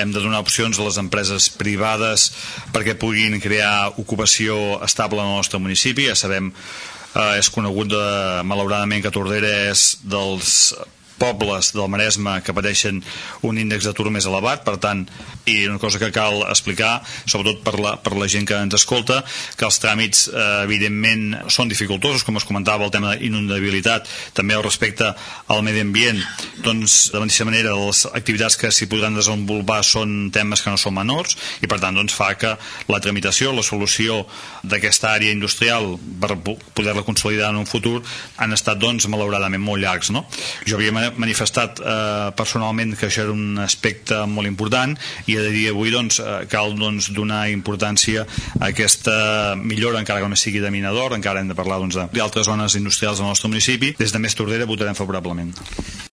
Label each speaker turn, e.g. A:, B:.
A: hem de donar opcions a les empreses privades perquè puguin crear ocupació estable en el nostre municipi. Ja sabem, és conegut malauradament que Tordera és dels pobles del Maresme que pateixen un índex d'atur més elevat, per tant, i una cosa que cal explicar, sobretot per la gent que ens escolta, que els tràmits evidentment són dificultosos, com es comentava, el tema d'inundabilitat, també el respecte al medi ambient, doncs de la mateixa manera les activitats que s'hi podran desenvolupar són temes que no són menors, i per tant doncs fa que la tramitació, la solució d'aquesta àrea industrial per poder-la consolidar en un futur han estat doncs malauradament molt llargs, no? Jo havia manifestat personalment que això era un aspecte molt important i a dia d'avui doncs, cal doncs, donar importància a aquesta millora, encara que no sigui de Minador, encara hem de parlar doncs, d'altres zones industrials del nostre municipi. Des de Més Tordera votarem favorablement.